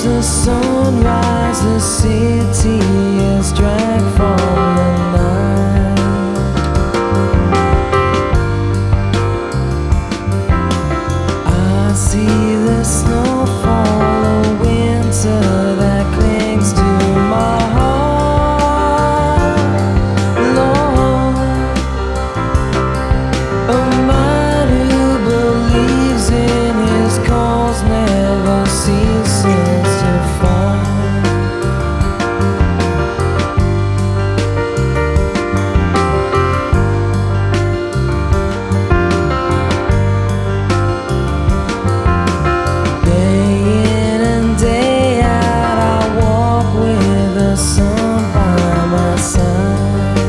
the sunrise, the city is dragged from the night. I see the snowfall, a winter that clings to my heart. Lord, a man who believes in his cause never ceases to fight. Day in and day out, I walk with the sun by my side.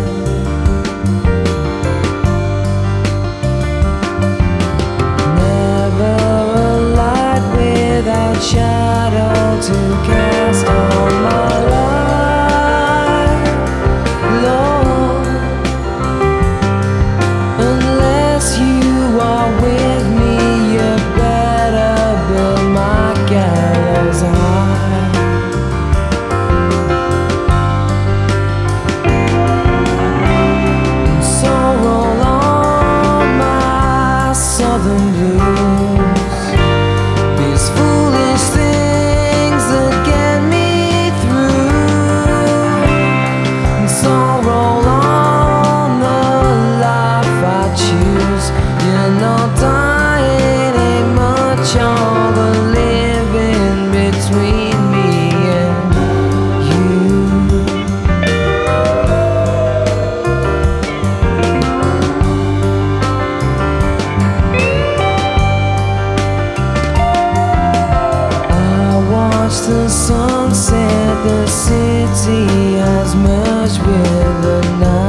Never a light without shadow to cast on my life, Lord. Unless you are with me, you better build my gallows high. So roll on my southern blues, these foolish things that get me through. So roll on the life I choose. You know, dying ain't much of a living between me and you. Watch the sunset, the city has merged with the night.